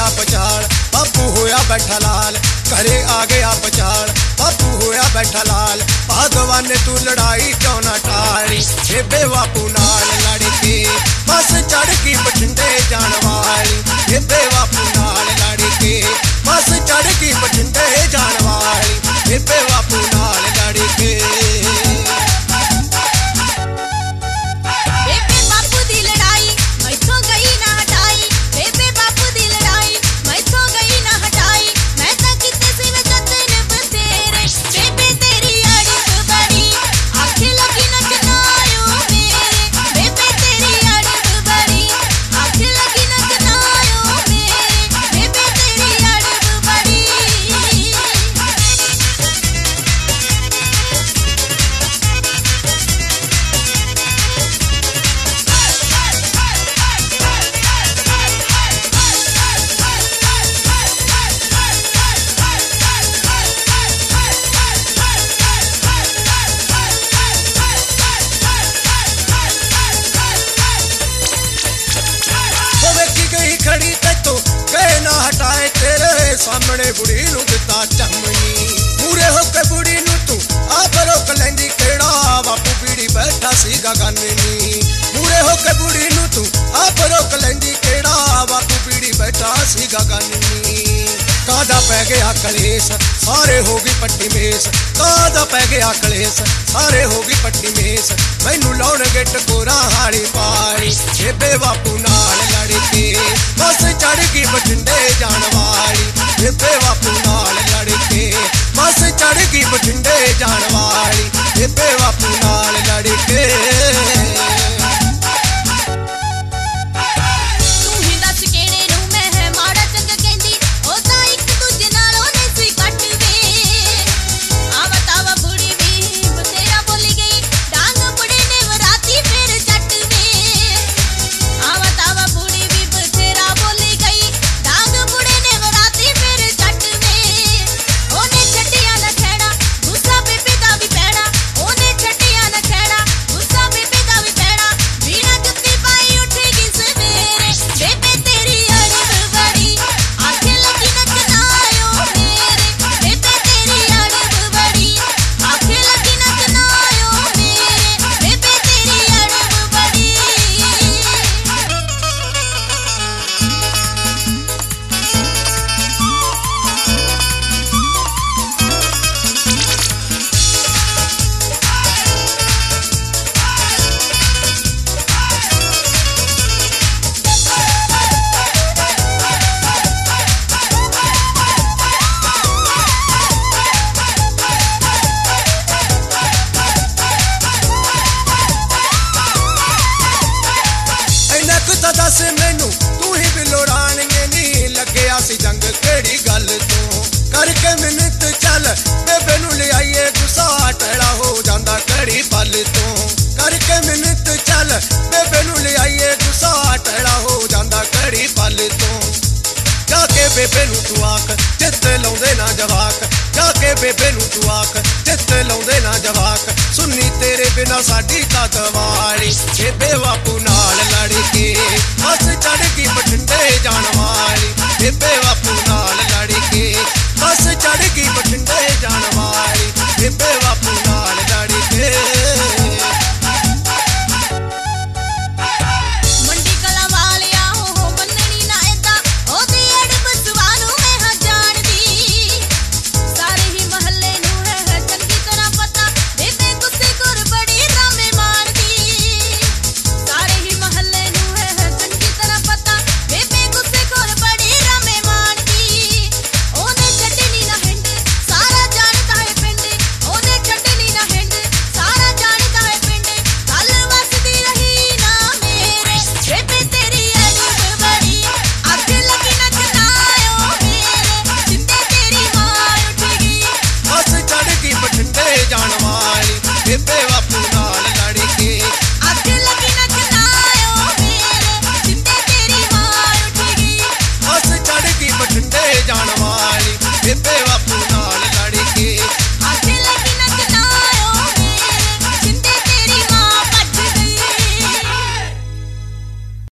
पछाड़ बापू होया बैठा लाल, घरे आ गया पछाड़ बापू होया बैठा लाल। भगवान ने तू लड़ाई क्यों ना टाली, बेबे बापू नाल लड़ के बस चढ़ की बठिंडे जान वाली। बेबे बापू नाल लड़ के बस चढ़ की बठिंडे जान वाली। बेबे बापू नाल लड़ के सामने बुढ़ी नू दिता चमनी, मूरे होके बुढ़ी नू तू आप रोक लैंदी केड़ा बापू पीड़ी बैठा सीगा गाननी। मूरे होके बुढ़ी नू तू आप रोक लैंदी केड़ा बापू पीड़ी बैठा सीगा गाननी। कादा पै गया कलेस सारे होगी पट्टी मेस, कादा पै गया कलेस सारे होगी पट्टी मेस। मैनू लाउणगे टकोरा हाड़ी पाड़ी, बेबे बापू नाल लड़ के बस चढ़ गई बठिंडे जान वाली। बेबे बापू नाल लड़ के बस चढ़ गई बठिंडे जान वाली। बेबे बापू नाल लड़ के दस मैनू तू ही बिलो राणिए नी लग्या सी जंग केड़ी गल तू करके मिन्नत चल बेबे नू ले आईए गुस्सा टड़ा हो जांदा केड़ी पल तू करके मिन्नत चल बेबे नू ले आईए गुस्सा टड़ा हो जांदा केड़ी पल तू। जाके बेबे नू तू आख चित लाउंदे ना जवाक, जाके बेबे नू तू आख चित लाउंदे ना जवाक। सुन्नी तेरे बिना साडी तात वाली, बेबे बापू नाल लड़ के बस चढ़ गई बठिंडे जान वाली।